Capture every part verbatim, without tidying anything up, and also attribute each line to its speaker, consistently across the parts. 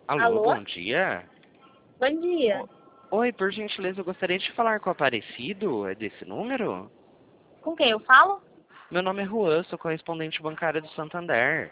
Speaker 1: Alô,
Speaker 2: Alô?
Speaker 1: bom dia.
Speaker 2: Bom dia.
Speaker 1: Oi, por gentileza, eu gostaria de falar com o Aparecido. É desse número?
Speaker 2: Com quem eu falo?
Speaker 1: Meu nome é Juan, sou correspondente bancário do Santander.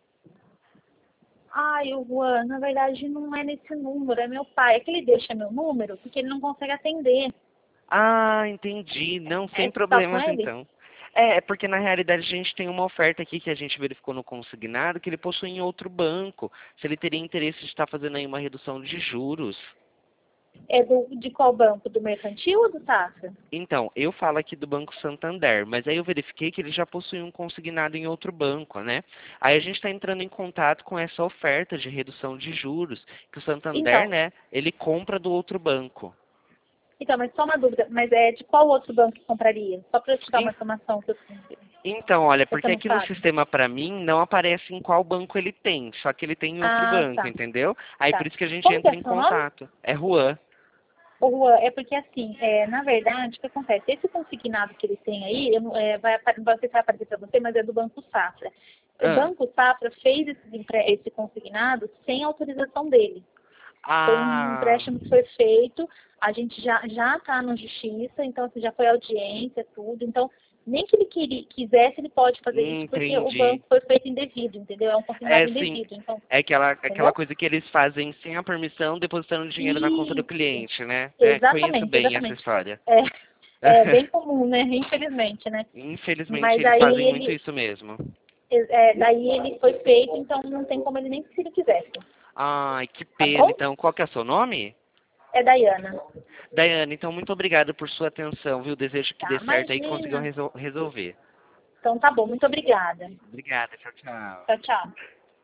Speaker 2: Ai, o Juan, na verdade não é nesse número, é meu pai. É que ele deixa meu número porque ele não consegue atender.
Speaker 1: Ah, entendi. Não,
Speaker 2: É,
Speaker 1: sem
Speaker 2: você tá com
Speaker 1: problemas
Speaker 2: ele?
Speaker 1: então. É, é porque na realidade a gente tem uma oferta aqui que a gente verificou no consignado que ele possui em outro banco. Se ele teria interesse de estar fazendo aí uma redução de juros.
Speaker 2: É do, de qual banco? Do Mercantil ou do Safra?
Speaker 1: Então, eu falo aqui do Banco Santander, mas aí eu verifiquei que ele já possui um consignado em outro banco, né? Aí a gente está entrando em contato com essa oferta de redução de juros, que o Santander,
Speaker 2: Então,
Speaker 1: né, ele compra do outro banco.
Speaker 2: então, mas só uma dúvida, mas é de qual outro banco que compraria? Só para eu te dar uma
Speaker 1: En-
Speaker 2: informação que eu-
Speaker 1: Então, olha,
Speaker 2: você
Speaker 1: porque
Speaker 2: não
Speaker 1: aqui no
Speaker 2: sabe.
Speaker 1: sistema para mim não aparece em qual banco ele tem, só que ele tem em outro
Speaker 2: Ah,
Speaker 1: banco,
Speaker 2: tá,
Speaker 1: entendeu? Aí por
Speaker 2: tá.
Speaker 1: isso que a gente
Speaker 2: Como que
Speaker 1: entra
Speaker 2: é
Speaker 1: em
Speaker 2: seu nome?
Speaker 1: contato. É Juan.
Speaker 2: Ô, Juan, é porque assim, é, na verdade, o que acontece? Esse consignado que ele tem aí, eu não, é, vai, apa- não sei se vai aparecer para você, mas é do Banco Safra. O
Speaker 1: Ah,
Speaker 2: Banco Safra fez esse, empre- esse consignado sem autorização dele. Foi um
Speaker 1: ah,
Speaker 2: empréstimo que foi feito, a gente já já está na justiça, então assim, já foi audiência, tudo. Então, nem que ele queria, quisesse, ele pode fazer isso, porque o
Speaker 1: entendi.
Speaker 2: banco foi feito indevido, entendeu? É um
Speaker 1: É
Speaker 2: consignado
Speaker 1: sim,
Speaker 2: indevido, então,
Speaker 1: é aquela, aquela
Speaker 2: entendeu?
Speaker 1: coisa que eles fazem sem a permissão, depositando dinheiro na conta do
Speaker 2: Isso,
Speaker 1: cliente, né? É, conheço
Speaker 2: exatamente,
Speaker 1: bem essa
Speaker 2: exatamente.
Speaker 1: história.
Speaker 2: É, é bem comum, né? Infelizmente, né?
Speaker 1: Infelizmente
Speaker 2: Mas
Speaker 1: eles
Speaker 2: aí
Speaker 1: fazem muito
Speaker 2: ele,
Speaker 1: isso mesmo.
Speaker 2: é, daí ele foi feito, então não tem como ele nem se ele quisesse,
Speaker 1: Ai, que
Speaker 2: tá
Speaker 1: pena.
Speaker 2: bom?
Speaker 1: Então, qual que é o seu nome?
Speaker 2: É Dayana.
Speaker 1: Daiane, então muito obrigado por sua atenção, viu? Desejo que
Speaker 2: Tá,
Speaker 1: dê certo aí e que consigam
Speaker 2: imagina.
Speaker 1: resol- resolver.
Speaker 2: Então tá bom, muito obrigada.
Speaker 1: Obrigada, tchau, tchau.
Speaker 2: Tchau, tchau.